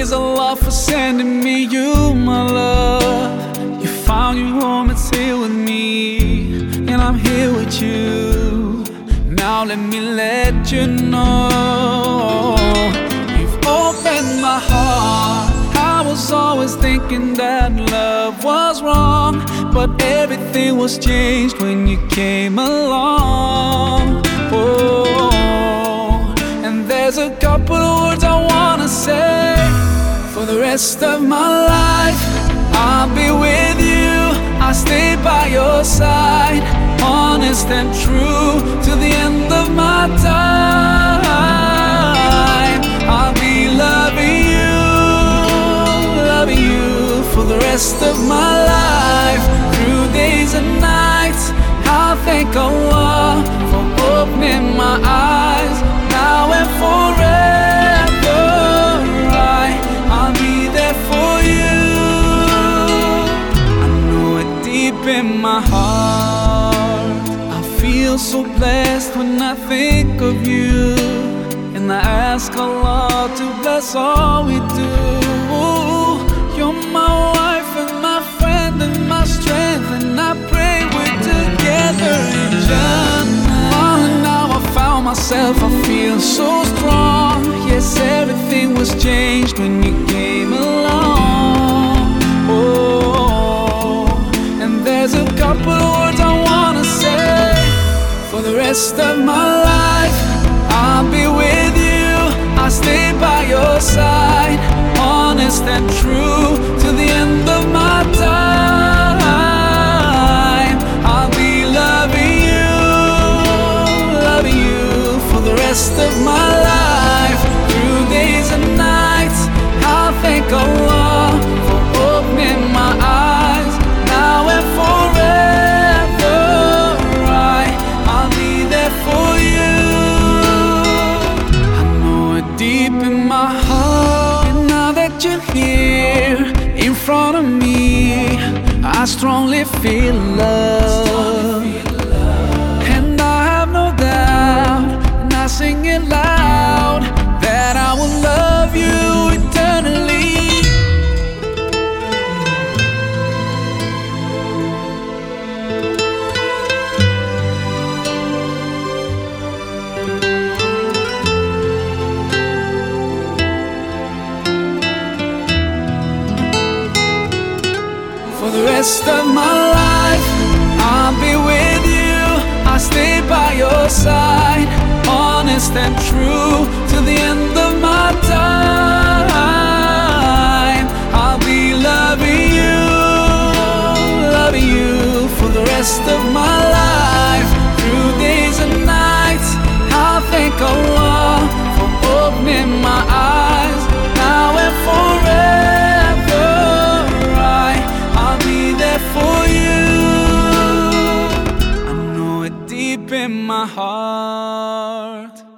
praise Allah for sending me you, my love. You found your home, it's here with me, and I'm here with you. Now let me let you know, you've opened my heart. I was always thinking that love was wrong, but everything was changed when you came along. Oh, and there's a couple of words I wanna say. For the rest of my life, I'll be with you. I'll stay by your side, honest and true, to the end of my time. I'll be loving you for the rest of my life, through days and nights. I'll thank Allah for opening my eyes, now and forever. I'll be there for you. I know it deep in my heart. I feel so blessed when I think of you, and I ask Allah to bless all we do. You're my wife and my friend and my strength, and I pray we're together in Jannah. Oh, now I found myself, I feel so strong. Yes, everything was changed when you came along. Oh, and there's a couple of words I wanna say. For the rest of my life, I'll be with you. I'll stay by your side, honest and true, to the end of my time. I'll be loving you for the rest of my life, through days and nights. I'll thank Allah for opening my eyes, now and forever. I'll be there for you. I know it deep in my heart. And now that you're here in front of me, I strongly feel love. And I have no doubt, and I sing it loud, that I will love you eternally. For the rest of my life, I'll be with you. I'll stay by your side, honest and true, to the end of my time. I'll be loving you for the rest of my life, through days and nights. I'll thank Allah for opening my eyes, now and forever. I'll be there for you. I know it deep in my heart.